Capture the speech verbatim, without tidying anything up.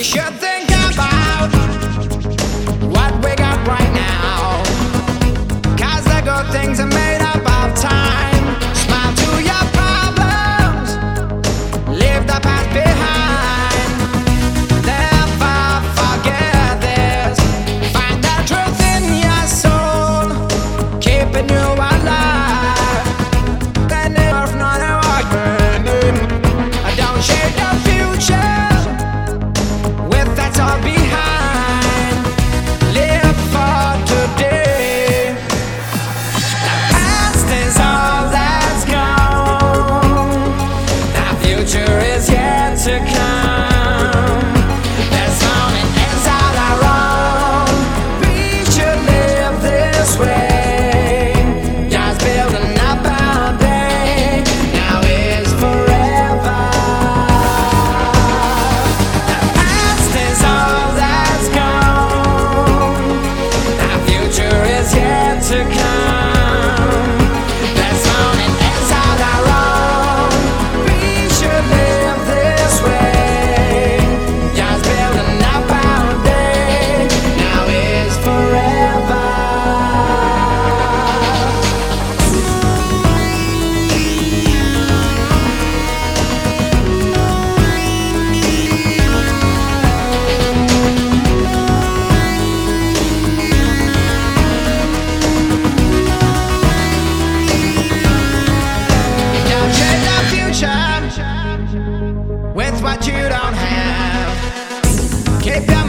We should think about what we got right now, 'cause the good things are made up of time. Smile to your problems, leave the past behind. Never forget this. Find the truth in your soul, keeping you alive. Then it's not a argument. Don't share the future with that's all behind. Live for today. The past is all that's gone. The future is yet to come. This moment is all our own. We should live this way. Just building up our day. Now is forever. The past is all that's gone. The future is yet to come. This moment is all our own. We should live this way. Just building up our day. Now is forever. Don't trade the future with what you don't have. Keep your